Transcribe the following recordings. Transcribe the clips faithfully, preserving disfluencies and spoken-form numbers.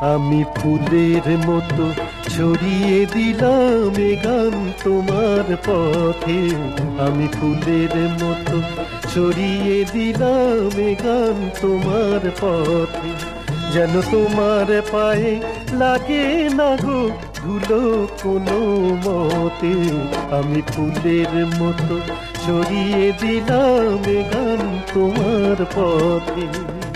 আমি ফুলের মতো ছড়িয়ে দিলাম এ গান তোমার পথে। আমি ফুলের মতো ছড়িয়ে দিলাম এ গান তোমার পথে। যেন তোমার পায়ে লাগে না গো ধুলো কোনো মতে। আমি ফুলের মতো ছড়িয়ে দিলাম এ গান তোমার পথে।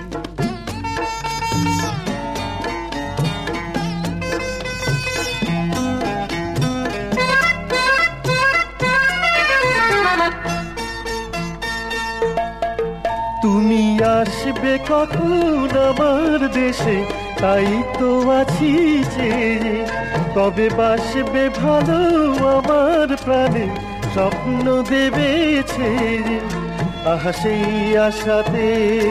তুমি আসবে কখন আমার দেশে, তাই তো আছি যে। কবে বাসবে ভালো আমার প্রাণে, স্বপ্ন দেবে ছেড়ে। আহা সেই আশাতে,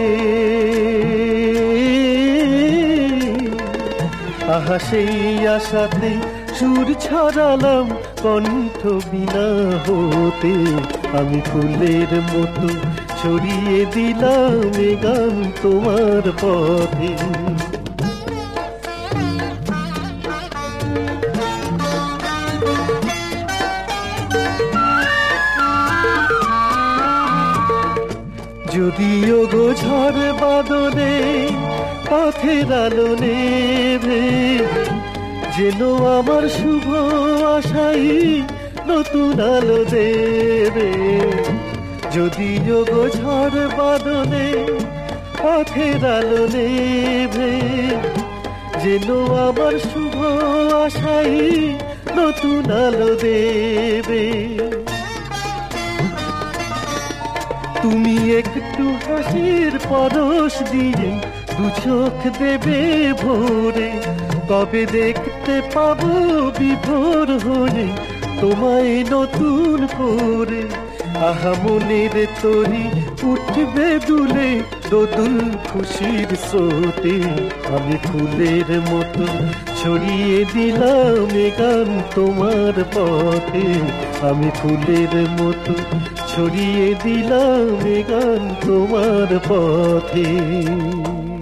আহা সেই আশাতে সুর ছড়ালাম কণ্ঠ বিনা হতে। আমি ফুলের মতো ছড়িয়ে দিলাম এ গান তোমার পথে। যদিও গো ঝড় বাদলে পথের আলো নেভে, যেন আমার শুভ আশাই নতুন আলো দেবে। যদিও গো ঝড় বাদলে পথের আলো নেভে, যেন আমার শুভ আশাই নতুন আলো দেবে। তুমি একটু হাসির পরশ দিয়ে দু চোখ দেবে ভোরে। কবে দেখতে পাবো বিভোর হয়ে তোমায় নতুন করে। আহা মনের তরি উঠবে দুলে দোদুল খুশির স্রোতে। আমি ফুলের মতো ছড়িয়ে দিলাম এ গান তোমার পথে। আমি ফুলের মতো ছড়িয়ে দিলাম এ গান তোমার পথে।